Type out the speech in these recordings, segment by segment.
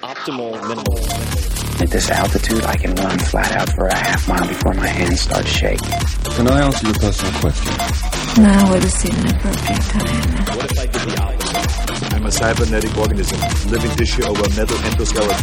optimal minimal. At this altitude, I can run flat out for a half mile before my hands start shaking. Can I ask you a personal question? Now would seem an appropriate time. What if I did the opposite? I'm a cybernetic organism, living tissue over metal endoskeleton.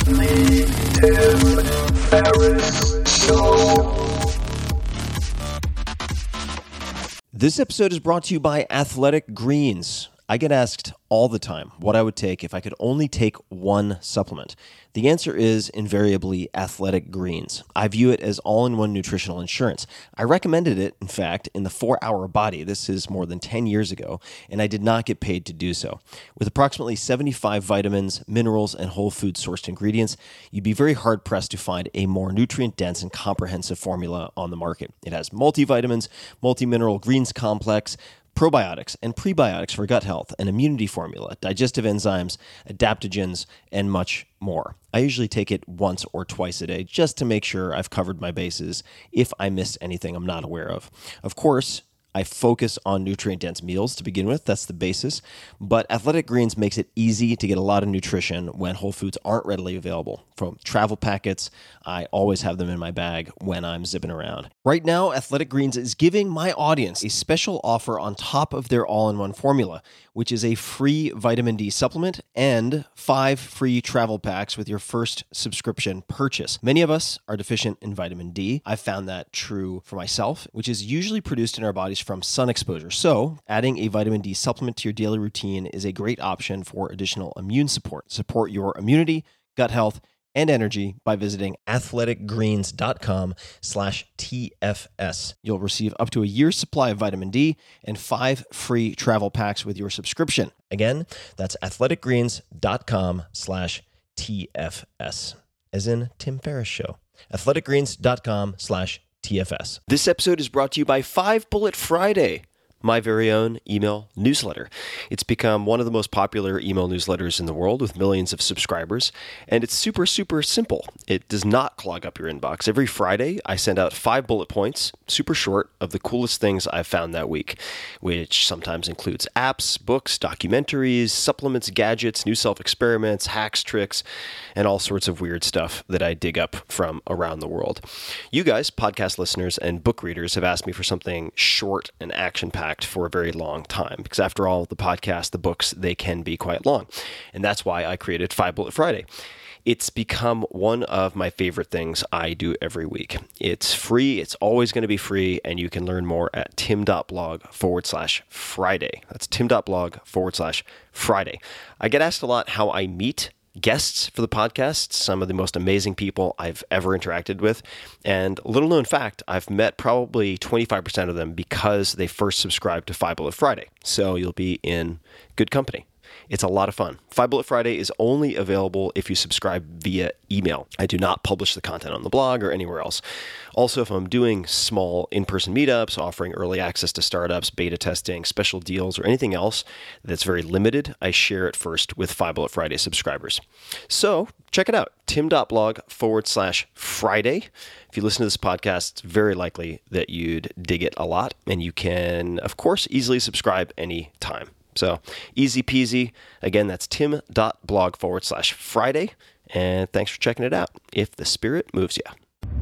This episode is brought to you by Athletic Greens. I get asked all the time what I would take if I could only take one supplement. The answer is invariably Athletic Greens. I view it as all-in-one nutritional insurance. I recommended it, in fact, in the 4-Hour Body. This is more than 10 years ago, and I did not get paid to do so. With approximately 75 vitamins, minerals, and whole food-sourced ingredients, you'd be very hard-pressed to find a more nutrient-dense and comprehensive formula on the market. It has multivitamins, multi-mineral greens complex, probiotics and prebiotics for gut health, an immunity formula, digestive enzymes, adaptogens, and much more. I usually take it once or twice a day just to make sure I've covered my bases if I missed anything I'm not aware of. Of course, I focus on nutrient-dense meals to begin with. That's the basis. But Athletic Greens makes it easy to get a lot of nutrition when whole foods aren't readily available. From travel packets, I always have them in my bag when I'm zipping around. Right now, Athletic Greens is giving my audience a special offer on top of their all-in-one formula, which is a free vitamin D supplement and 5 free travel packs with your first subscription purchase. Many of us are deficient in vitamin D. I've found that true for myself, which is usually produced in our bodies from sun exposure. So, adding a vitamin D supplement to your daily routine is a great option for additional immune support. Support your immunity, gut health, and energy by visiting athleticgreens.com/TFS. You'll receive up to a year's supply of vitamin D and 5 free travel packs with your subscription. Again, that's athleticgreens.com/TFS, as in Tim Ferriss Show. athleticgreens.com/TFS. This episode is brought to you by 5 Bullet Friday, my very own email newsletter. It's become one of the most popular email newsletters in the world with millions of subscribers, and it's super, super simple. It does not clog up your inbox. Every Friday, I send out 5 bullet points, super short, of the coolest things I've found that week, which sometimes includes apps, books, documentaries, supplements, gadgets, new self-experiments, hacks, tricks, and all sorts of weird stuff that I dig up from around the world. You guys, podcast listeners and book readers, have asked me for something short and action-packed for a very long time, because after all, the podcast, the books, they can be quite long. And that's why I created 5 Bullet Friday. It's become one of my favorite things I do every week. It's free. It's always going to be free. And you can learn more at tim.blog/Friday. That's tim.blog/Friday. I get asked a lot how I meet guests for the podcast, some of the most amazing people I've ever interacted with. And little known fact, I've met probably 25% of them because they first subscribed to 5 Bullet Friday. So you'll be in good company. It's a lot of fun. 5 Bullet Friday is only available if you subscribe via email. I do not publish the content on the blog or anywhere else. Also, if I'm doing small in-person meetups, offering early access to startups, beta testing, special deals, or anything else that's very limited, I share it first with 5 Bullet Friday subscribers. So check it out, tim.blog/Friday. If you listen to this podcast, it's very likely that you'd dig it a lot, and you can, of course, easily subscribe anytime. So easy peasy. Again, that's tim.blog/Friday. And thanks for checking it out, if the spirit moves you.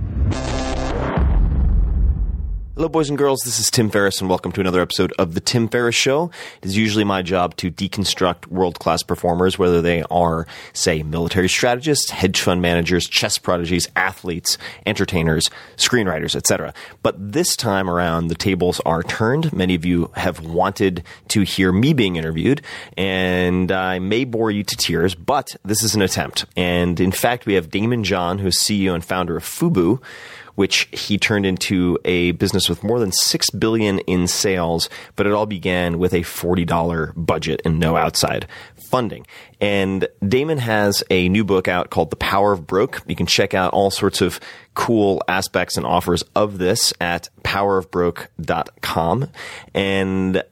Hello, boys and girls. This is Tim Ferriss, and welcome to another episode of The Tim Ferriss Show. It is usually my job to deconstruct world-class performers, whether they are, say, military strategists, hedge fund managers, chess prodigies, athletes, entertainers, screenwriters, etc. But this time around, the tables are turned. Many of you have wanted to hear me being interviewed, and I may bore you to tears, but this is an attempt. And in fact, we have Daymond John, who is CEO and founder of Fubu, which he turned into a business with more than $6 billion in sales, but it all began with a $40 budget and no outside funding. And Daymond has a new book out called The Power of Broke. You can check out all sorts of cool aspects and offers of this at powerofbroke.com. And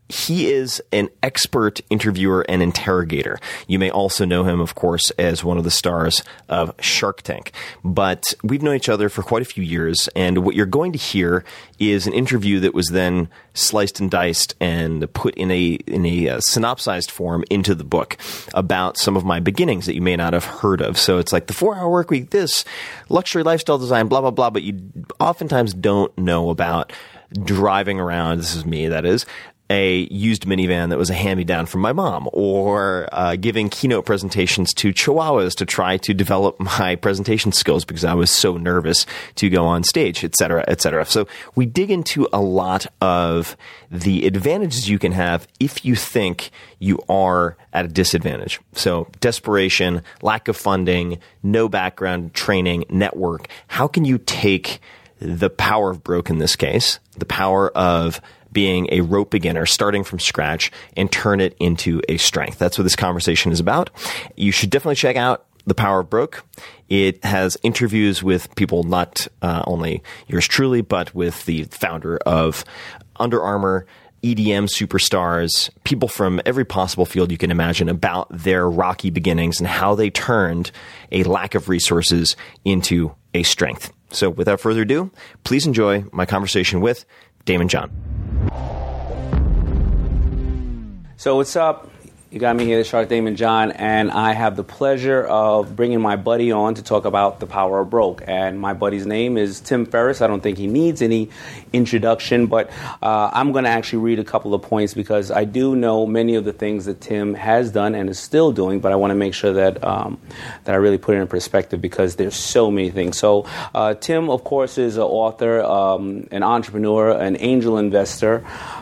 He is an expert interviewer and interrogator. You may also know him, of course, as one of the stars of Shark Tank. But we've known each other for quite a few years, and what you're going to hear is an interview that was then sliced and diced and put in a synopsized form into the book about some of my beginnings that you may not have heard of. So it's like the 4-hour work week, this, luxury lifestyle design, blah, blah, blah, but you oftentimes don't know about driving around, this is me, that is, a used minivan that was a hand-me-down from my mom, or giving keynote presentations to Chihuahuas to try to develop my presentation skills because I was so nervous to go on stage, et cetera, et cetera. So we dig into a lot of the advantages you can have if you think you are at a disadvantage. So desperation, lack of funding, no background training, network. How can you take the power of broke in this case, the power of being a rope beginner, starting from scratch, and turn it into a strength? That's what this conversation is about. You should definitely check out The Power of Broke. It has interviews with people, not only yours truly, but with the founder of Under Armour, EDM superstars, people from every possible field you can imagine about their rocky beginnings and how they turned a lack of resources into a strength. So without further ado, please enjoy my conversation with Daymond John. So what's up? You got me here, the Shark Daymond John, and I have the pleasure of bringing my buddy on to talk about The Power of Broke. And my buddy's name is Tim Ferriss. I don't think he needs any introduction, but I'm going to actually read a couple of points because I do know many of the things that Tim has done and is still doing, but I want to make sure that that I really put it in perspective because there's so many things. So Tim, of course, is an author, an entrepreneur, an angel investor,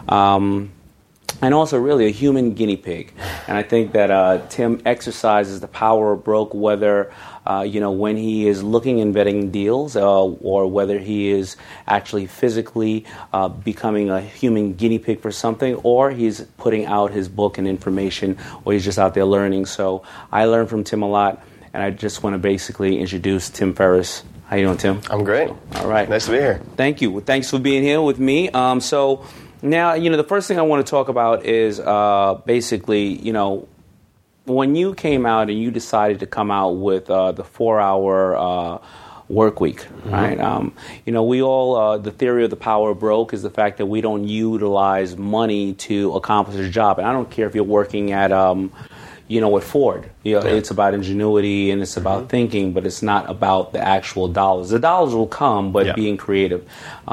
and also really a human guinea pig. And I think that Tim exercises the power of broke, whether when he is looking and vetting deals or whether he is actually physically becoming a human guinea pig for something, or he's putting out his book and information, or he's just out there learning. So I learned from Tim a lot, and I just want to basically introduce Tim Ferriss. How you doing, Tim? I'm great. All right. Nice to be here. Thank you. Well, thanks for being here with me. So now, the first thing I want to talk about is basically, when you came out and you decided to come out with the 4-hour work week, right? We all, the theory of the power of broke is the fact that we don't utilize money to accomplish a job. And I don't care if you're working at, at Ford. It's about ingenuity and it's about thinking, but it's not about the actual dollars. The dollars will come, but being creative.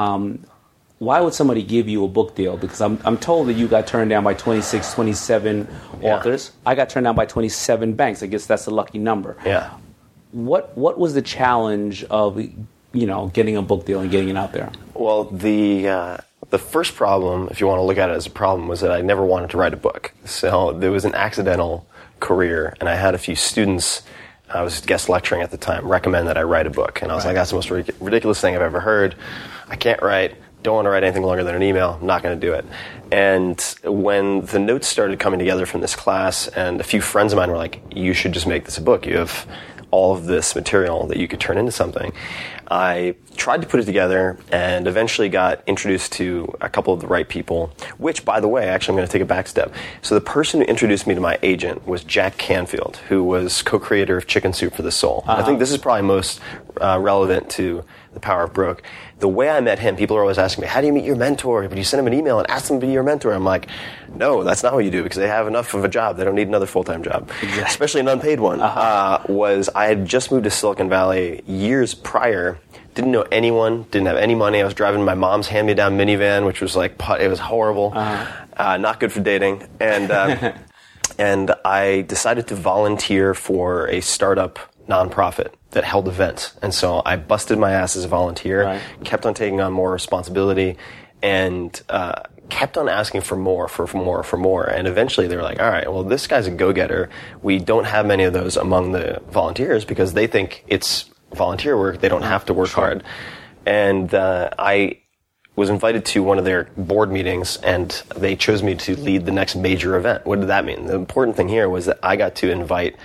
Why would somebody give you a book deal? Because I'm told that you got turned down by 26, 27 authors. I got turned down by 27 banks. I guess that's a lucky number. Yeah. What was the challenge of getting a book deal and getting it out there? Well, the first problem, if you want to look at it as a problem, was that I never wanted to write a book. So there was an accidental career, and I had a few students. I was guest lecturing at the time. Recommend that I write a book, and I was like, "That's the most ridiculous thing I've ever heard. I can't write. Don't want to write anything longer than an email. I'm not going to do it." And when the notes started coming together from this class, and a few friends of mine were like, "You should just make this a book. You have all of this material that you could turn into something." I tried to put it together and eventually got introduced to a couple of the right people, which, by the way, actually I'm going to take a back step. So the person who introduced me to my agent was Jack Canfield, who was co-creator of Chicken Soup for the Soul. I think this is probably most relevant to The Power of Broke. The way I met him, people are always asking me, how do you meet your mentor? But you send him an email and ask them to be your mentor. I'm like, no, that's not what you do, because they have enough of a job. They don't need another full-time job, especially an unpaid one. I had just moved to Silicon Valley years prior, didn't know anyone, didn't have any money. I was driving my mom's hand-me-down minivan, which was like, it was horrible, not good for dating. And and I decided to volunteer for a startup nonprofit that held events. And so I busted my ass as a volunteer, kept on taking on more responsibility, and kept on asking for more. And eventually they were like, all right, well, this guy's a go-getter. We don't have many of those among the volunteers because they think it's volunteer work. They don't have to work hard. And I was invited to one of their board meetings, and they chose me to lead the next major event. What did that mean? The important thing here was that I got to invite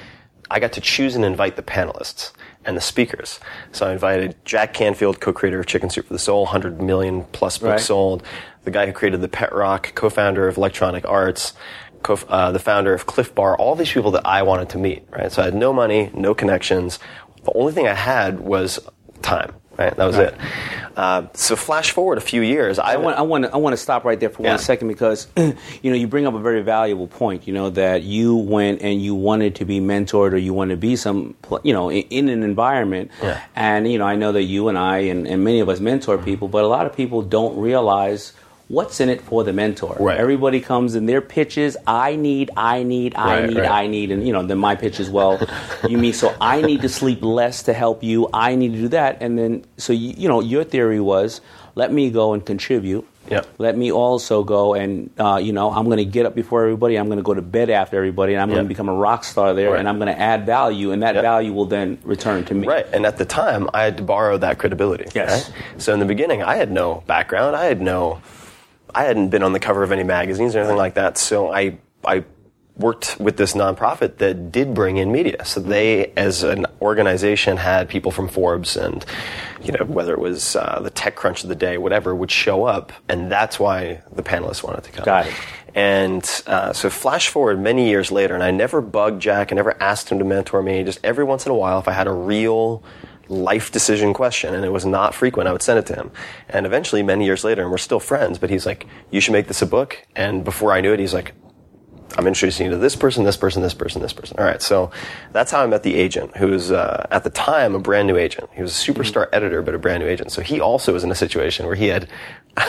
I got to choose and invite the panelists and the speakers. So I invited Jack Canfield, co-creator of Chicken Soup for the Soul, 100 million plus books sold, the guy who created the Pet Rock, co-founder of Electronic Arts, the founder of Cliff Bar, all these people that I wanted to meet, right? So I had no money, no connections. The only thing I had was time. Right, that was it. So flash forward a few years. I want to stop right there for 1 second because you bring up a very valuable point. That you went and you wanted to be mentored or you wanted to be in an environment. Yeah. And I know that you and I and many of us mentor people, but a lot of people don't realize what's in it for the mentor. Right. Everybody comes in their pitches. I need, and then my pitch is, well, so I need to sleep less to help you. I need to do that, and then so your theory was, let me go and contribute. Yep. Let me also go and I'm going to get up before everybody. I'm going to go to bed after everybody, and I'm going to become a rock star there, and I'm going to add value, and that value will then return to me. Right, and at the time, I had to borrow that credibility. Yes. Right? So in the beginning, I had no background. I hadn't been on the cover of any magazines or anything like that, so I worked with this nonprofit that did bring in media. So they, as an organization, had people from Forbes and, whether it was the TechCrunch of the day, whatever, would show up, and that's why the panelists wanted to come. Got it. And so flash forward many years later, and I never bugged Jack, I never asked him to mentor me, just every once in a while, if I had a real life decision question, and it was not frequent, I would send it to him. And eventually, many years later, and we're still friends, but he's like, you should make this a book. And before I knew it, he's like, I'm introducing you to this person, this person, this person, this person. All right, so that's how I met the agent, who was, at the time, a brand new agent. He was a superstar editor, but a brand new agent. So he also was in a situation where he had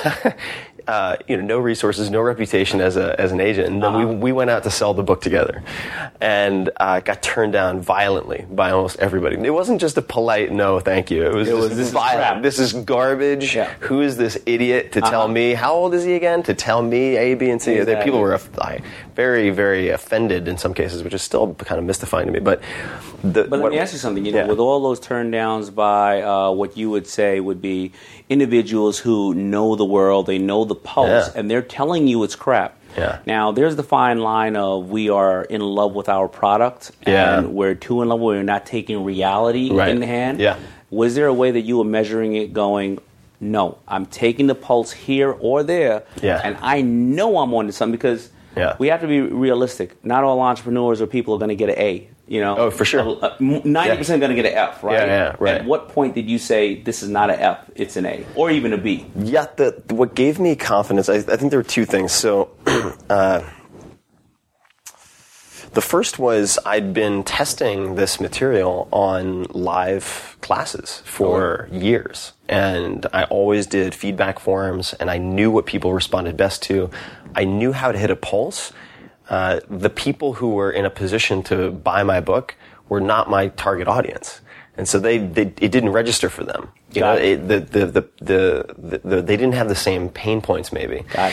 no resources, no reputation as an agent. And then we went out to sell the book together, and got turned down violently by almost everybody. It wasn't just a polite no, thank you. It was this violent. This is garbage. Yeah. Who is this idiot to tell me? How old is he again? To tell me A, B, and C. Exactly. People were very, very offended in some cases, which is still kind of mystifying to me. But let me ask you something. With all those turn downs by what you would say would be individuals who know the world, they know the pulse, and they're telling you it's crap. Yeah. Now, there's the fine line of we are in love with our product, and we're too in love where we're not taking reality in hand. Yeah. Was there a way that you were measuring it going, no, I'm taking the pulse here or there, and I know I'm onto something because we have to be realistic. Not all entrepreneurs or people are going to get an A. Oh, for sure. 90% going to get an F, right? Yeah, right. At what point did you say this is not an F, it's an A, or even a B? Yeah, what gave me confidence, I think there were two things. So, the first was I'd been testing this material on live classes for years, and I always did feedback forums, and I knew what people responded best to. I knew how to hit a pulse. The people who were in a position to buy my book were not my target audience, and so it didn't register for them. They didn't have the same pain points, maybe. Got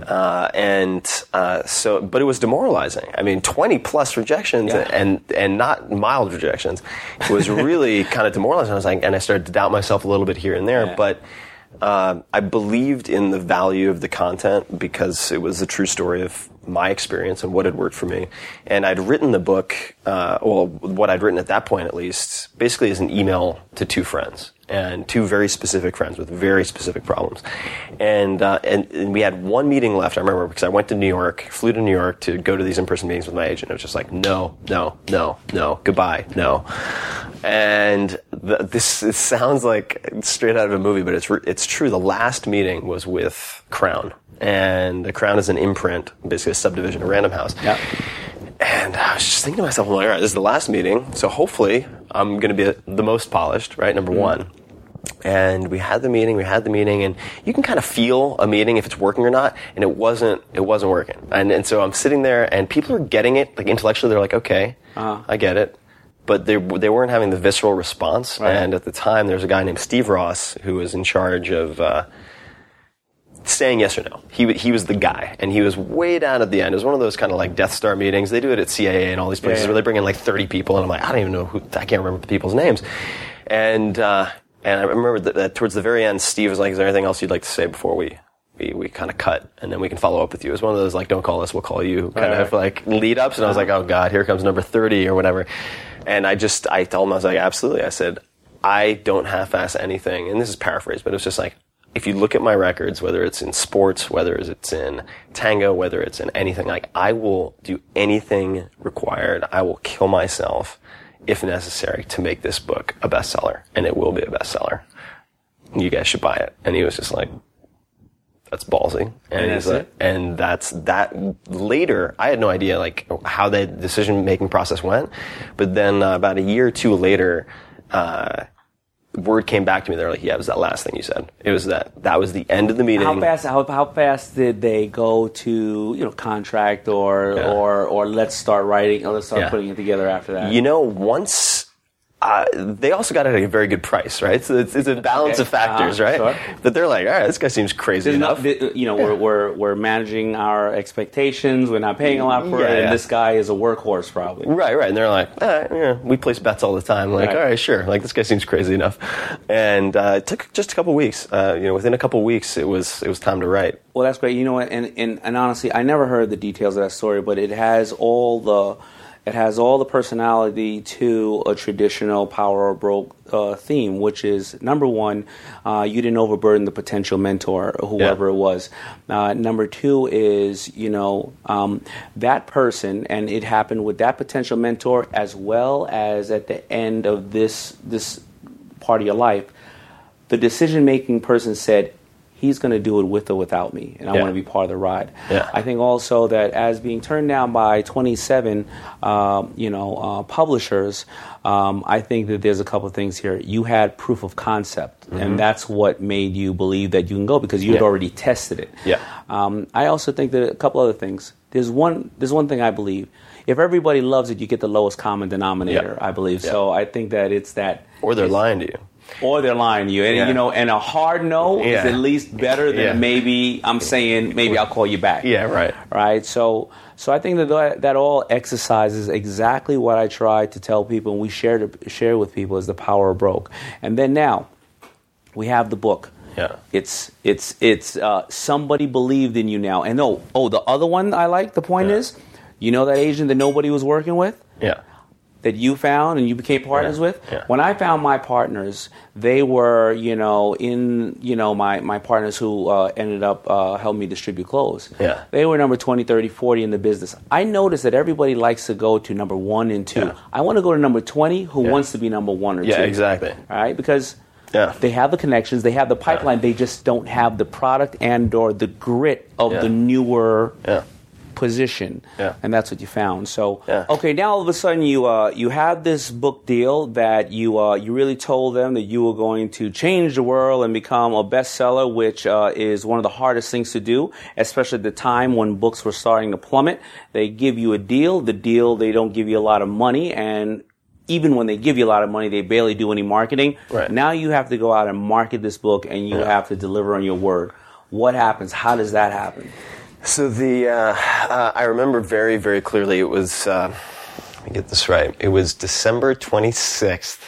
it. But it was demoralizing. I mean, 20 plus rejections and not mild rejections. It was really kind of demoralizing. I started to doubt myself a little bit here and there, but. I believed in the value of the content because it was a true story of my experience and what had worked for me. And I'd written the book, what I'd written at that point at least, basically as an email to two friends. And two very specific friends with very specific problems. And we had one meeting left, I remember, because I went to New York, flew to New York to go to these in-person meetings with my agent. It was just like, no, goodbye, no. And this sounds like straight out of a movie, but it's true. The last meeting was with Crown. And the Crown is an imprint, basically a subdivision of Random House. Yeah. And I was just thinking to myself, all right, this is the last meeting, so hopefully I'm going to be the most polished, right, number one. And we had the meeting, and you can kind of feel a meeting if it's working or not, and it wasn't working. And so I'm sitting there, and people are getting it, like intellectually, they're like, okay, I get it. But they weren't having the visceral response. Right. And at the time, there was a guy named Steve Ross who was in charge of saying yes or no. He was the guy, and he was way down at the end. It was one of those kind of like Death Star meetings. They do it at CAA and all these places where they bring in like 30 people, and I'm like, I don't even know I can't remember the people's names. And I remember that towards the very end, Steve was like, is there anything else you'd like to say before we kind of cut, and then we can follow up with you? It was one of those like, don't call us, we'll call you kind of like lead ups, and I was like, oh God, here comes number 30 or whatever. And I told him, I was like, absolutely. I said, I don't half-ass anything. And this is paraphrased, but it was just like, if you look at my records, whether it's in sports, whether it's in tango, whether it's in anything, like, I will do anything required. I will kill myself if necessary to make this book a bestseller. And it will be a bestseller. You guys should buy it. And he was just like, that's ballsy. And he's like, and that's that. Later, I had no idea, like, how the decision-making process went. But then about a year or two later, word came back to me. They're like, yeah, it was that last thing you said. It was that was the end of the meeting. How fast did they go to, contract or let's start writing or let's start putting it together after that? Once they also got it at a very good price, right? So it's a balance of factors, right? Sure. But they're like, all right, this guy seems crazy enough. We're managing our expectations. We're not paying a lot for it, and this guy is a workhouse probably. Right. And they're like, we place bets all the time. Like, all right, sure. Like, this guy seems crazy enough. And it took just a couple weeks. Within a couple weeks, it was time to write. Well, that's great. You know what? And honestly, I never heard the details of that story, but it has all the personality to a traditional Power or Broke theme, which is, number one, you didn't overburden the potential mentor, whoever it was. Number two is, that person, and it happened with that potential mentor as well as at the end of this part of your life, the decision-making person said, he's going to do it with or without me, and I want to be part of the ride. Yeah. I think also that as being turned down by 27, publishers, I think that there's a couple of things here. You had proof of concept, and that's what made you believe that you can go because you had already tested it. Yeah. I also think that a couple other things. There's one thing I believe. If everybody loves it, you get the lowest common denominator. I believe so. I think that it's that. Or they're lying to you. Or they're lying to you. And, and a hard no is at least better than maybe I'm saying, maybe I'll call you back. Yeah, right. Right? So I think that all exercises exactly what I try to tell people and we share with people is the Power of Broke. And then now, we have the book. Yeah. It's somebody believed in you now. And the other one I like, the point is, that agent that nobody was working with? Yeah. That you found and you became partners with. Yeah. When I found my partners, they were, my partners who ended up helping me distribute clothes. Yeah. They were number 20, 30, 40 in the business. I noticed that everybody likes to go to number 1 and 2. Yeah. I want to go to number 20 who wants to be number 1 or 2. Yeah, exactly. All right, because they have the connections, they have the pipeline, they just don't have the product and or the grit of the newer position, and that's what you found. So, okay, now all of a sudden you have this book deal that you really told them that you were going to change the world and become a bestseller, which is one of the hardest things to do, especially at the time when books were starting to plummet. They give you a deal. The deal, they don't give you a lot of money, and even when they give you a lot of money, they barely do any marketing. Right. Now you have to go out and market this book, and you have to deliver on your word. What happens? How does that happen? So I remember very, very clearly. It was, let me get this right. It was December 26th,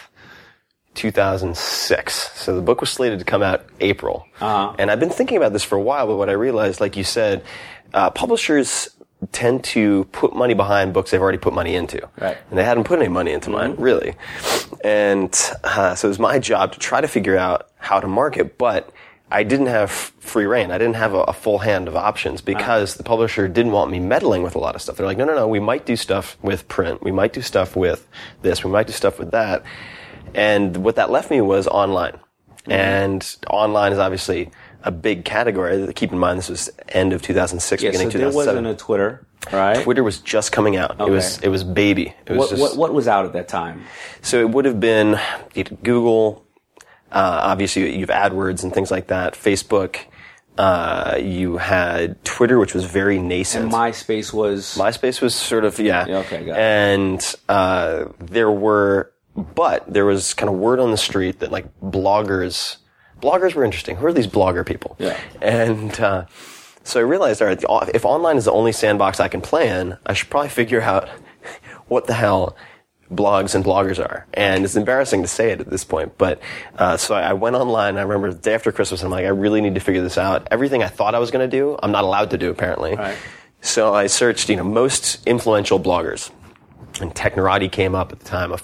2006. So the book was slated to come out April. Uh-huh. And I've been thinking about this for a while, but what I realized, like you said, publishers tend to put money behind books they've already put money into. Right. And they hadn't put any money into mine, really. And so it was my job to try to figure out how to market, but I didn't have free reign. I didn't have a full hand of options because the publisher didn't want me meddling with a lot of stuff. They're like, no, we might do stuff with print. We might do stuff with this. We might do stuff with that. And what that left me was online. Mm-hmm. And online is obviously a big category. Keep in mind, this was end of 2006, beginning 2007. So there wasn't a Twitter, right? Twitter was just coming out. Okay. It was baby. It was what was out at that time? So it would have been Google. Obviously, you have AdWords and things like that. Facebook. You had Twitter, which was very nascent. And MySpace was sort of, okay, got it. And there was kind of word on the street that like bloggers were interesting. Who are these blogger people? Yeah. And so I realized, all right, if online is the only sandbox I can play in, I should probably figure out what the hell blogs and bloggers are. And it's embarrassing to say it at this point, but so I went online. I remember the day after Christmas, I'm like, I really need to figure this out. Everything I thought I was going to do, I'm not allowed to do, apparently. Right. So I searched, most influential bloggers. and Technorati came up at the time.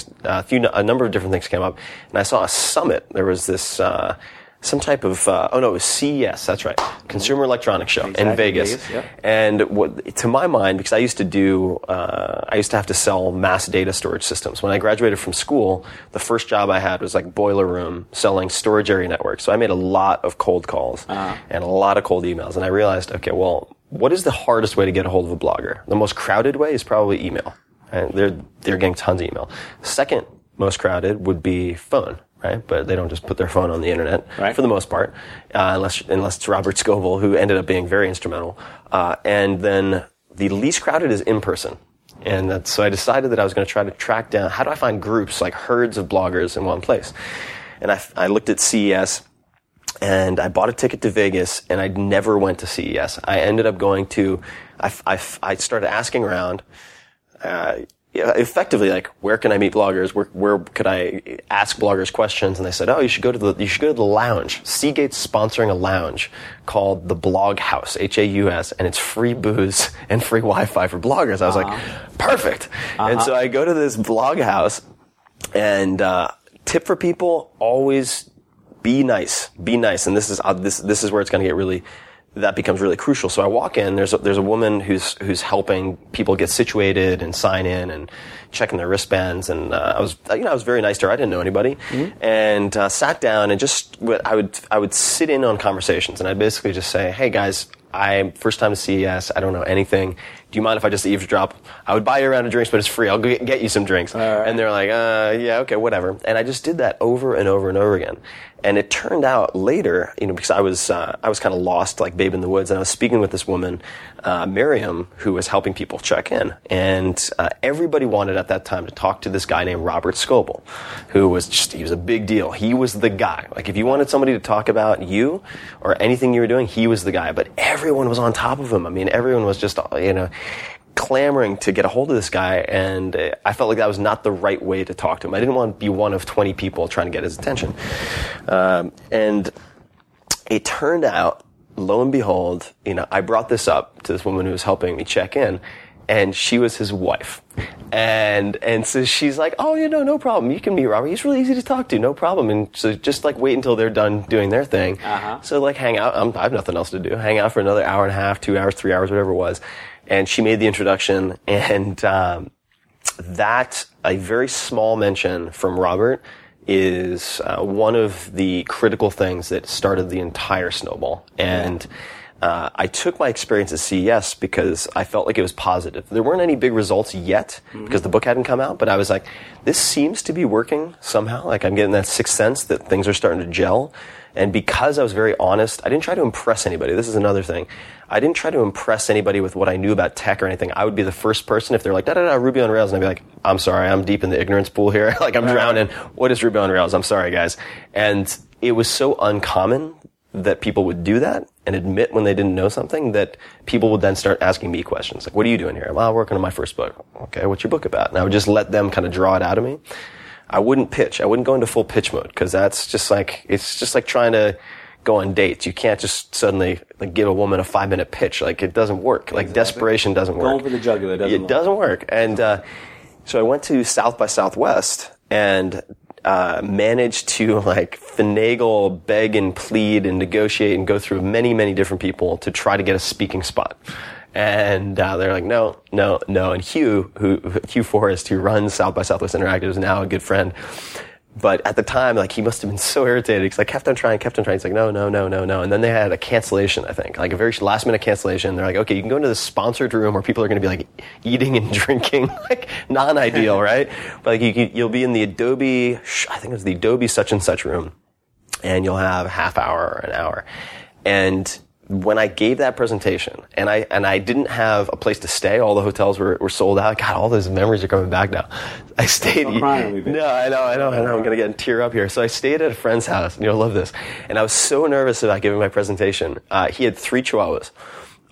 A number of different things came up, and I saw a summit. There was this some type of it was CES. That's right, Consumer Electronics Show in Vegas. Yep. And to my mind, because I used to have to sell mass data storage systems. When I graduated from school, the first job I had was like boiler room selling storage area networks. So I made a lot of cold calls and a lot of cold emails, and I realized, okay, well, what is the hardest way to get a hold of a blogger? The most crowded way is probably email. And they're getting tons of email. Second most crowded would be phone, right? But they don't just put their phone on the internet for the most part, unless it's Robert Scoble, who ended up being very instrumental. And then the least crowded is in person. And so I decided that I was going to try to track down, how do I find groups, like herds of bloggers in one place? And I looked at CES, and I bought a ticket to Vegas, and I never went to CES. I ended up going to, I started asking around, effectively, like, where can I meet bloggers? Where could I ask bloggers questions? And they said, oh, you should go to the lounge. Seagate's sponsoring a lounge called the Blog House, Haus, and it's free booze and free Wi-Fi for bloggers. I was like, perfect. And so I go to this Blog House, and tip for people: always be nice. Be nice. And this is where it's going to get that becomes really crucial. So I walk in, there's a woman who's helping people get situated and sign in and checking their wristbands, and I was very nice to her. I didn't know anybody, and sat down, and I would sit in on conversations, and I'd basically just say, hey guys, I'm first time to CES, I don't know anything. Do you mind if I just eavesdrop? I would buy you a round of drinks, but it's free. I'll go get you some drinks. Right. And they're like, yeah, okay, whatever. And I just did that over and over and over again. And it turned out later, because I was kind of lost, like Babe in the Woods, and I was speaking with this woman, Miriam, who was helping people check in. And everybody wanted at that time to talk to this guy named Robert Scoble, who he was a big deal. He was the guy. Like, if you wanted somebody to talk about you or anything you were doing, he was the guy. But everyone was on top of him. I mean, everyone was just, clamoring to get a hold of this guy, and I felt like that was not the right way to talk to him. I didn't want to be one of 20 people trying to get his attention. And it turned out, lo and behold, I brought this up to this woman who was helping me check in, and she was his wife. And so she's like, oh, no problem. You can meet Robert. He's really easy to talk to. No problem. And so just like wait until they're done doing their thing. So like hang out. I have nothing else to do. Hang out for another hour and a half, 2 hours, 3 hours, whatever it was. And she made the introduction, and that, a very small mention from Robert, is one of the critical things that started the entire snowball. And I took my experience at CES because I felt like it was positive. There weren't any big results yet because the book hadn't come out, but I was like, this seems to be working somehow. Like, I'm getting that sixth sense that things are starting to gel. And because I was very honest, I didn't try to impress anybody. This is another thing. I didn't try to impress anybody with what I knew about tech or anything. I would be the first person, if they're like, Ruby on Rails, and I'd be like, I'm sorry, I'm deep in the ignorance pool here. Like, I'm drowning. What is Ruby on Rails? I'm sorry, guys. And it was so uncommon that people would do that and admit when they didn't know something, that people would then start asking me questions. Like, what are you doing here? Well, I'm working on my first book. Okay, what's your book about? And I would just let them kind of draw it out of me. I wouldn't pitch. I wouldn't go into full pitch mode, because it's just like trying to go on dates. You can't just suddenly give a woman a 5-minute pitch. Like, it doesn't work. Like, desperation doesn't work. Going for the jugular doesn't work. And so I went to South by Southwest and managed to finagle, beg and plead and negotiate and go through many, many different people to try to get a speaking spot. And they're like, no. And Hugh Forrest, who runs South by Southwest Interactive, is now a good friend. But at the time, he must have been so irritated because I kept on trying. He's like, no. And then they had a cancellation, I think, a very last minute cancellation. They're like, okay, you can go into the sponsored room where people are going to be eating and drinking, non-ideal, right? But you'll be in the Adobe, I think it was the Adobe such and such room, and you'll have a half hour or an hour. And when I gave that presentation, and I didn't have a place to stay, all the hotels were sold out. God, all those memories are coming back now. I stayed. I'm crying. No, I know. I'm gonna tear up here. So I stayed at a friend's house, and you'll love this. And I was so nervous about giving my presentation. He had 3 chihuahuas.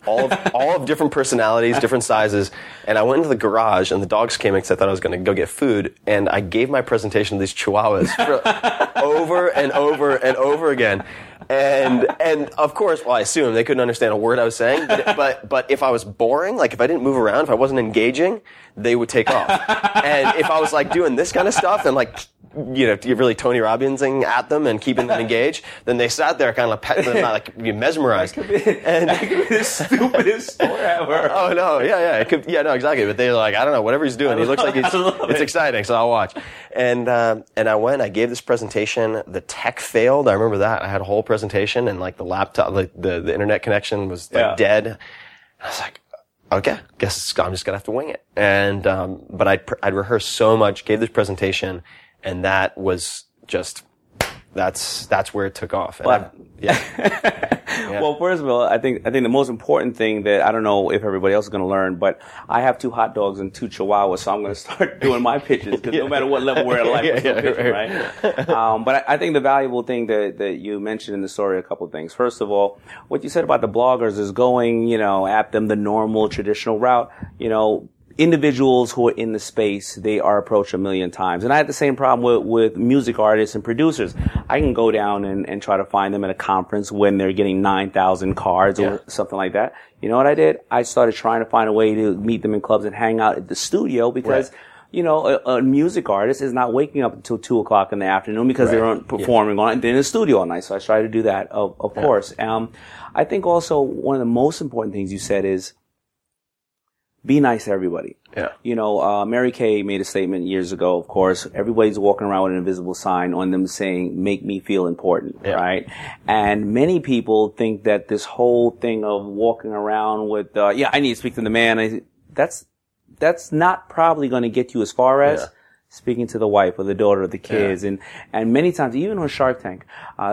all of different personalities, different sizes. And I went into the garage, and the dogs came in because I thought I was going to go get food. And I gave my presentation to these Chihuahuas over and over and over again. And of course, well, I assume they couldn't understand a word I was saying. But if I was boring, like if I didn't move around, if I wasn't engaging, they would take off. And if I was like doing this kind of stuff and like, you know, you're really Tony Robbinsing at them and keeping them engaged, then they sat there kind of like mesmerized. That could be the stupidest story ever. Oh no, yeah, no, exactly. But they're like, I don't know, whatever he's doing, he looks like it's exciting, so I'll watch. And I gave this presentation. The tech failed. I remember that. I had a whole presentation, and like the laptop, the internet connection was like dead. I was like, okay, guess I'm just gonna have to wing it. And but I'd rehearsed so much, gave this presentation. And that was just, that's where it took off. Well, first of all, I think the most important thing that I don't know if everybody else is going to learn, but I have 2 hot dogs and 2 Chihuahuas, so I'm going to start doing my pitches because no matter what level we're at life, we're still pitching, right? But I think the valuable thing that you mentioned in the story, a couple of things. First of all, what you said about the bloggers is going, you know, at them the normal traditional route, you know. Individuals who are in the space, they are approached a million times. And I had the same problem with music artists and producers. I can go down and try to find them at a conference when they're getting 9,000 cards or something like that. You know what I did? I started trying to find a way to meet them in clubs and hang out at the studio because, you know, a music artist is not waking up until 2 o'clock in the afternoon because they're performing on it. They're in the studio all night. So I tried to do that, of course. I think also one of the most important things you said is, be nice to everybody. Yeah. You know, Mary Kay made a statement years ago, of course. Everybody's walking around with an invisible sign on them saying, make me feel important, right? And many people think that this whole thing of walking around with, I need to speak to the man. That's not probably going to get you as far as speaking to the wife or the daughter or the kids. And many times, even on Shark Tank,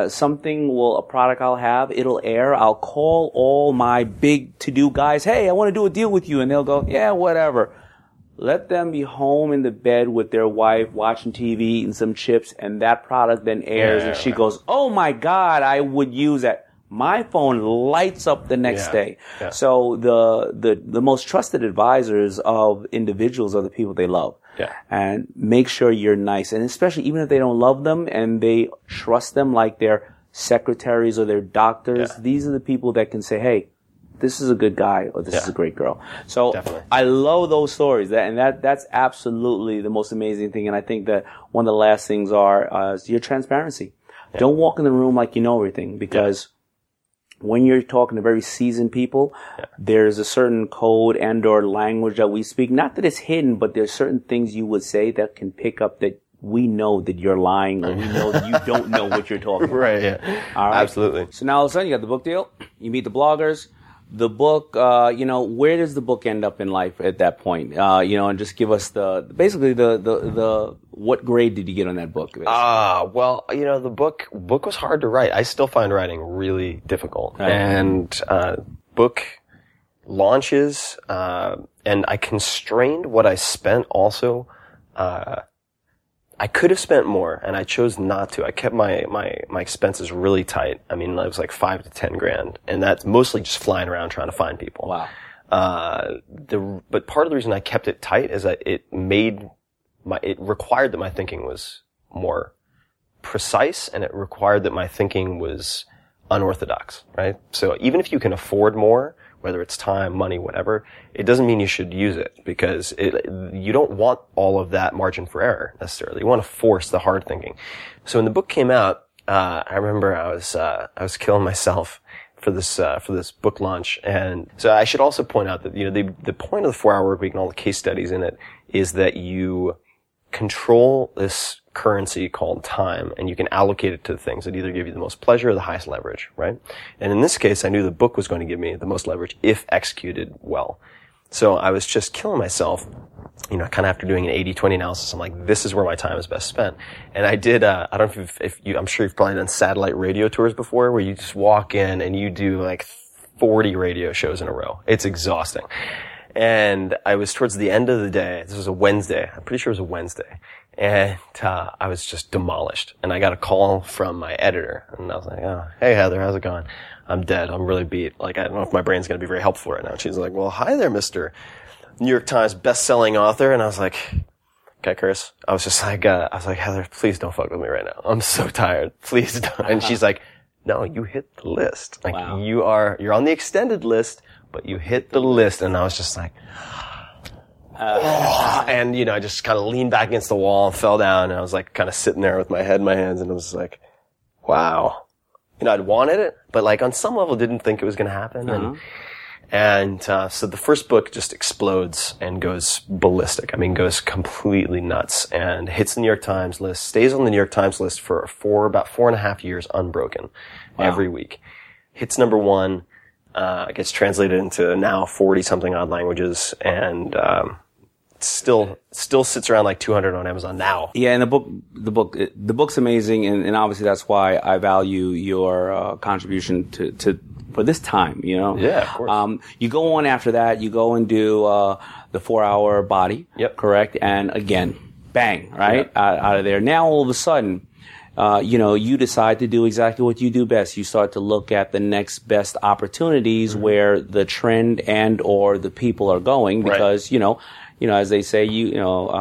a product I'll have, it'll air. I'll call all my big to-do guys. Hey, I want to do a deal with you. And they'll go, yeah, whatever. Let them be home in the bed with their wife, watching TV, eating some chips, and that product then airs. And she goes, oh my God, I would use that. My phone lights up the next day. Yeah. So the most trusted advisors of individuals are the people they love. Yeah. And make sure you're nice. And especially even if they don't love them and they trust them like their secretaries or their doctors, these are the people that can say, hey, this is a good guy or this is a great girl. So I love those stories. That's absolutely the most amazing thing. And I think that one of the last things is your transparency. Yeah. Don't walk in the room like you know everything because when you're talking to very seasoned people, there's a certain code and or language that we speak. Not that it's hidden, but there's certain things you would say that can pick up that we know that you're lying or we know that you don't know what you're talking about. Right, yeah. All right. Absolutely. So now all of a sudden you got the book deal, you meet the bloggers, the book, where does the book end up in life at that point? And just give us basically what grade did you get on that book? Well, the book was hard to write. I still find writing really difficult. Right. And, book launches, and I constrained what I spent also, I could have spent more, and I chose not to. I kept my expenses really tight. I mean, it was like $5 to $10 grand, and that's mostly just flying around trying to find people. Wow. But part of the reason I kept it tight is that it required that my thinking was more precise, and it required that my thinking was unorthodox, right? So even if you can afford more, whether it's time, money, whatever, it doesn't mean you should use it because you don't want all of that margin for error necessarily. You want to force the hard thinking. So when the book came out, I remember I was killing myself for this book launch. And so I should also point out that, the point of the 4-Hour Workweek and all the case studies in it is that you control this currency called time, and you can allocate it to the things that either give you the most pleasure or the highest leverage, right? And in this case, I knew the book was going to give me the most leverage if executed well. So I was just killing myself, kind of after doing an 80-20 analysis. I'm like, this is where my time is best spent. And I did, I don't know if I'm sure you've probably done satellite radio tours before where you just walk in and you do like 40 radio shows in a row. It's exhausting. And I was towards the end of the day. This was a Wednesday. I'm pretty sure it was a Wednesday. And I was just demolished. And I got a call from my editor. And I was like, oh, hey, Heather, how's it going? I'm dead. I'm really beat. Like, I don't know if my brain's going to be very helpful right now. And she's like, well, hi there, Mr. New York Times best-selling author. And I was like, can I curse? I was like, Heather, please don't fuck with me right now. I'm so tired. Please don't. And she's like, no, you hit the list. Like, wow. You're on the extended list, but you hit the list. And I was just like, and, I just kind of leaned back against the wall and fell down. And I was like kind of sitting there with my head in my hands. And I was like, wow. I'd wanted it, but like on some level didn't think it was going to happen. And so the first book just explodes and goes ballistic. I mean, goes completely nuts and hits the New York Times list, stays on the New York Times list for about 4.5 years unbroken every week. Hits number 1, gets translated into now 40 something odd languages and, still sits around like 200 on Amazon now. Yeah, and the book's amazing, and obviously that's why I value your contribution to for this time. Yeah, of course. You go on after that. You go and do the 4-Hour Body. Yep. Correct. And again, bang, right, yep. out of there. Now all of a sudden, you decide to do exactly what you do best. You start to look at the next best opportunities where the trend and or the people are going because as they say, you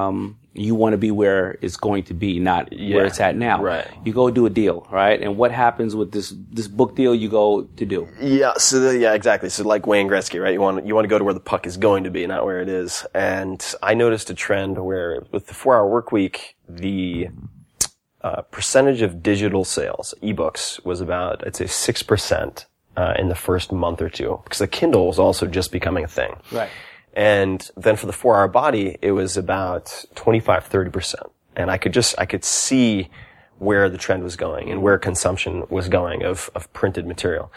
want to be where it's going to be, not where it's at now. Right. You go do a deal, right? And what happens with this book deal you go to do? Yeah. So exactly. So like Wayne Gretzky, right? You want to go to where the puck is going to be, not where it is. And I noticed a trend where with the 4-Hour Workweek, the percentage of digital sales, ebooks, was about, I'd say 6% in the first month or two, because the Kindle was also just becoming a thing. Right. And then for the 4-Hour Body, it was about 25-30%. And I could see where the trend was going and where consumption was going of printed material.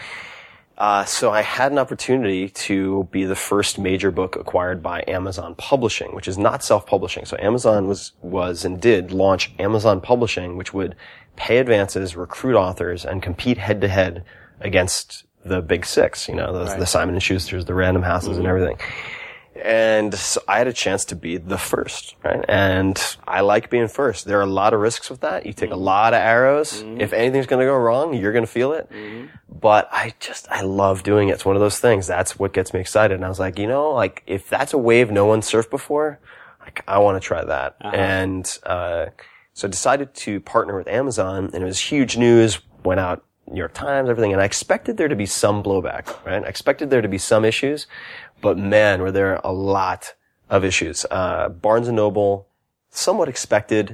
So I had an opportunity to be the first major book acquired by Amazon Publishing, which is not self-publishing. So Amazon was and did launch Amazon Publishing, which would pay advances, recruit authors, and compete head-to-head against the big six, the Simon & Schusters, the Random Houses, and everything. And so I had a chance to be the first, right? And I like being first. There are a lot of risks with that. You take a lot of arrows. If anything's going to go wrong, you're going to feel it. But I love doing it. It's one of those things. That's what gets me excited. And I was like, if that's a wave no one surfed before, I want to try that. And, so I decided to partner with Amazon, and it was huge news, went out New York Times, everything. And I expected there to be some blowback, right? I expected there to be some issues. But man, were there a lot of issues. Barnes & Noble, somewhat expected,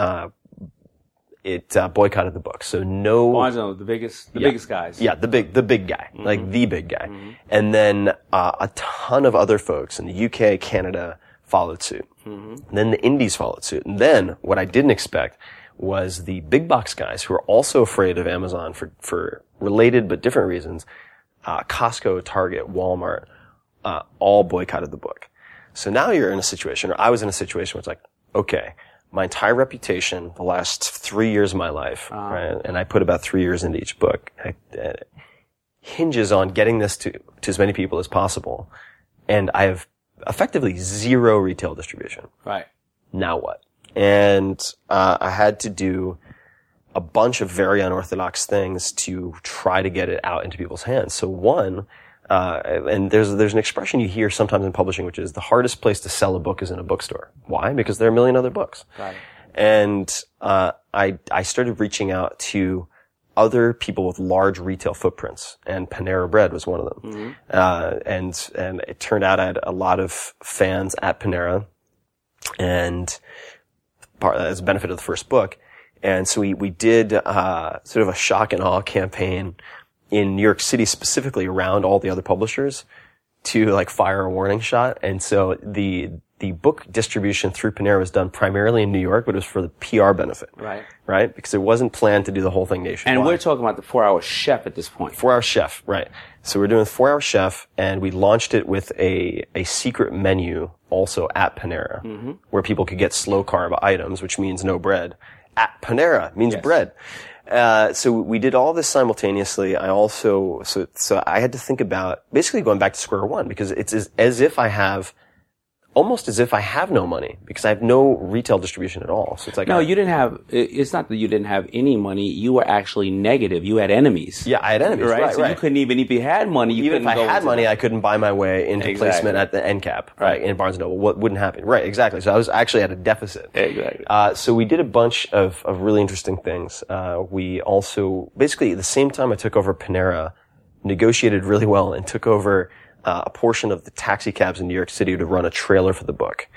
it boycotted the book. So no... Barnes & Noble, the biggest guys. Yeah, the big guy. Like the big guy. And then a ton of other folks in the UK, Canada followed suit. And then the indies followed suit. And then what I didn't expect was the big box guys who are also afraid of Amazon for related but different reasons. Costco, Target, Walmart, all boycotted the book. So now you're in a situation, or I was in a situation where it's like, okay, my entire reputation, the last 3 years of my life, right, and I put about 3 years into each book, hinges on getting this to as many people as possible. And I have effectively zero retail distribution. Right. Now what? And I had to do a bunch of very unorthodox things to try to get it out into people's hands. So one, and there's an expression you hear sometimes in publishing, which is the hardest place to sell a book is in a bookstore. Why? Because there are a million other books. Right. And I started reaching out to other people with large retail footprints, and Panera Bread was one of them. And it turned out I had a lot of fans at Panera, and as a benefit of the first book. And so we did sort of a shock and awe campaign in New York City, specifically around all the other publishers, to like fire a warning shot. And so the book distribution through Panera was done primarily in New York, but it was for the PR benefit. Right? Because it wasn't planned to do the whole thing nationwide. And we're talking about the 4-Hour Chef at this point. 4-Hour Chef, right. So we're doing the 4-Hour Chef, and we launched it with a secret menu also at Panera, where people could get slow carb items, which means no bread. At Panera means bread. So we did all this simultaneously. I also, so I had to think about basically going back to square one, because it's as if I have almost as if I have no money because I have no retail distribution at all. So it's like, no, you didn't have, it's not that you didn't have any money. You were actually negative. You had enemies. Yeah, I had enemies. Right. So you couldn't even, if you had money, even if I had money, I couldn't buy my way into placement at the end cap, right? In Barnes & Noble. What wouldn't happen? Right, exactly. So I was actually at a deficit. Exactly. So we did a bunch of really interesting things. We also, basically at the same time I took over Panera, negotiated really well and took over a portion of the taxi cabs in New York City to run a trailer for the book.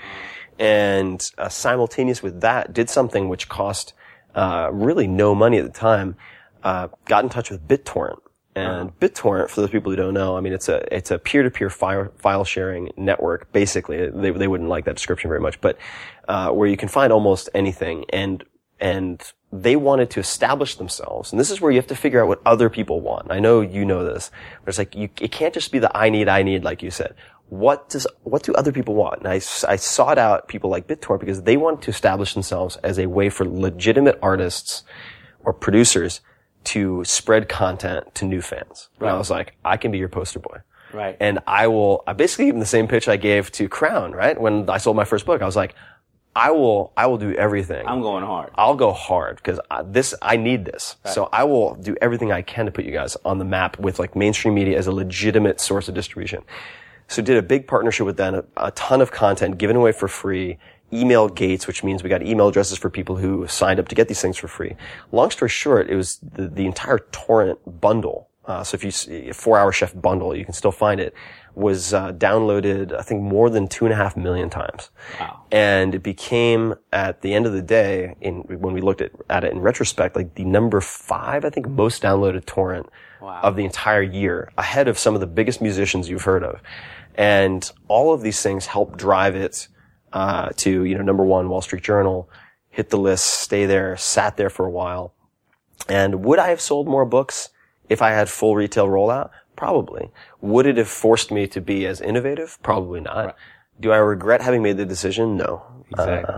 And simultaneous with that, did something which cost really no money at the time, got in touch with BitTorrent. And BitTorrent, for those people who don't know, I mean, it's a peer-to-peer file sharing network, basically. They wouldn't like that description very much, but where you can find almost anything. And they wanted to establish themselves. And this is where you have to figure out what other people want. I know you know this. But it's like, it can't just be the I need, like you said. What do other people want? And I sought out people like BitTorrent because they wanted to establish themselves as a way for legitimate artists or producers to spread content to new fans. Right. And I was like, I can be your poster boy. Right. And I basically even the same pitch I gave to Crown, right? When I sold my first book, I was like, I will do everything. I'm going hard. I'll go hard because I need this. Right. So I will do everything I can to put you guys on the map with like mainstream media as a legitimate source of distribution. So did a big partnership with them, a ton of content given away for free, email gates, which means we got email addresses for people who signed up to get these things for free. Long story short, it was the entire torrent bundle. So if you 4 Hour Chef bundle, you can still find it, was downloaded, I think, more than 2.5 million times. Wow. And it became, at the end of the day, when we looked at it in retrospect, like the number 5, I think, most downloaded torrent of the entire year, ahead of some of the biggest musicians you've heard of. And all of these things helped drive it to, number 1, Wall Street Journal, hit the list, stay there, sat there for a while. And would I have sold more books if I had full retail rollout? Probably. Would it have forced me to be as innovative? Probably not. Right. Do I regret having made the decision? No. Exactly.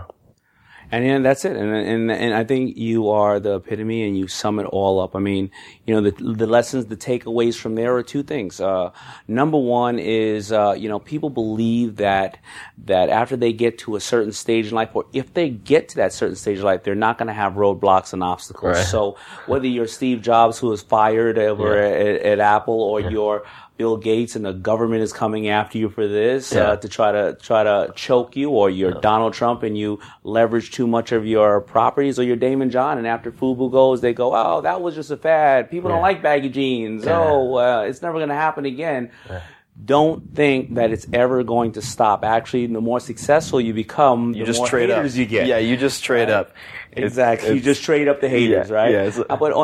And that's it. And I think you are the epitome and you sum it all up. I mean, the lessons, the takeaways from there are 2 things. Number 1 is, people believe that after they get to a certain stage in life, or if they get to that certain stage of life, they're not going to have roadblocks and obstacles. Right. So whether you're Steve Jobs, who was fired over at Apple, or you're Bill Gates and the government is coming after you for this, to try to choke you, or you're Donald Trump and you leverage too much of your properties, or you're Damon John and after FUBU goes, they go, oh, that was just a fad. People don't like baggy jeans. It's never going to happen again. Don't think that it's ever going to stop. Actually, the more successful you become, the more haters you get. Yeah, you just trade up. Exactly. You just trade up the haters, right? Yeah, but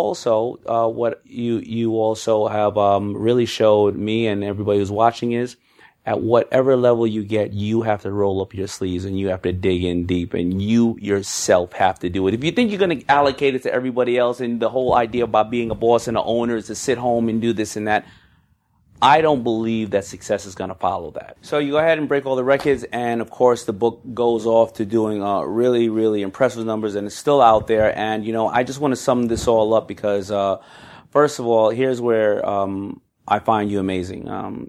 what you also have really showed me and everybody who's watching is, at whatever level you get, you have to roll up your sleeves and you have to dig in deep, and you yourself have to do it. If you think you're going to allocate it to everybody else, and the whole idea about being a boss and an owner is to sit home and do this and that, I don't believe that success is going to follow that. So you go ahead and break all the records, and of course the book goes off to doing really, really impressive numbers, and it's still out there. And I just want to sum this all up because, first of all, here's where I find you amazing.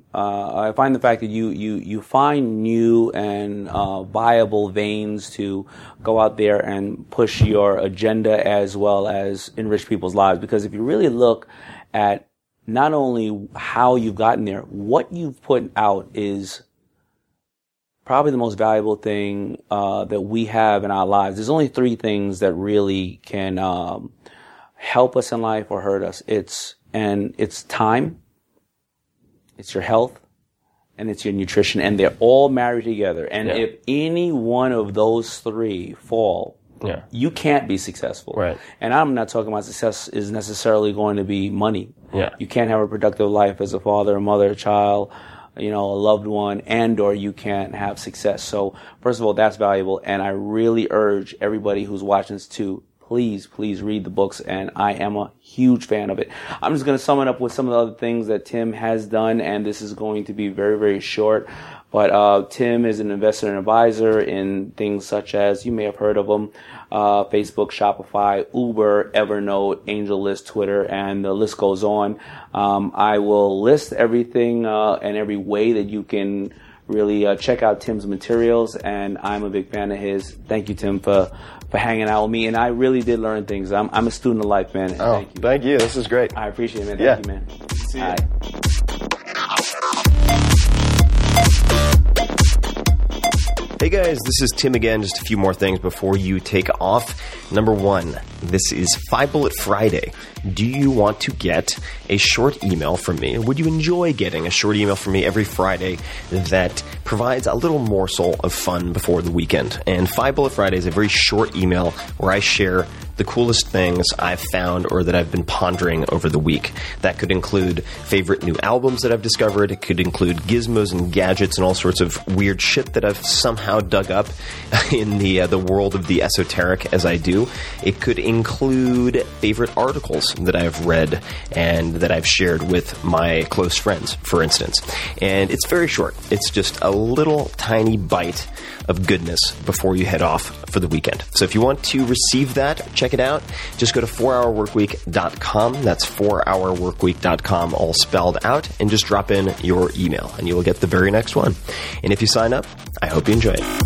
I find the fact that you find new and viable veins to go out there and push your agenda as well as enrich people's lives. Because if you really look at not only how you've gotten there, what you've put out is probably the most valuable thing that we have in our lives. There's only 3 things that really can help us in life or hurt us. It's time, it's your health, and it's your nutrition, and they're all married together. And if any one of those 3 fall, you can't be successful. Right. And I'm not talking about success is necessarily going to be money. Yeah. You can't have a productive life as a father, a mother, a child, a loved one, and or you can't have success. So first of all, that's valuable. And I really urge everybody who's watching this to please read the books. And I am a huge fan of it. I'm just going to sum it up with some of the other things that Tim has done. And this is going to be very, very short. But Tim is an investor and advisor in things such as, you may have heard of them, Facebook, Shopify, Uber, Evernote, AngelList, Twitter, and the list goes on. I will list everything and every way that you can really check out Tim's materials, and I'm a big fan of his. Thank you, Tim, for hanging out with me, and I really did learn things. I'm a student of life, man. Oh, thank you. This is great. I appreciate it, man. Yeah. Thank you, man. See you. All right. Hey guys, this is Tim again. Just a few more things before you take off. Number one, this is 5 Bullet Friday. Do you want to get a short email from me? Would you enjoy getting a short email from me every Friday that provides a little morsel of fun before the weekend? And 5 Bullet Friday is a very short email where I share the coolest things I've found or that I've been pondering over the week. That could include favorite new albums that I've discovered. It could include gizmos and gadgets and all sorts of weird shit that I've somehow dug up in the world of the esoteric as I do. It could include favorite articles that I've read and that I've shared with my close friends, for instance. And it's very short. It's just a little tiny bite of goodness before you head off for the weekend. So if you want to receive that, check it out. Just go to 4hourworkweek.com. That's 4hourworkweek.com, all spelled out, and just drop in your email, and you will get the very next one. And if you sign up, I hope you enjoy it.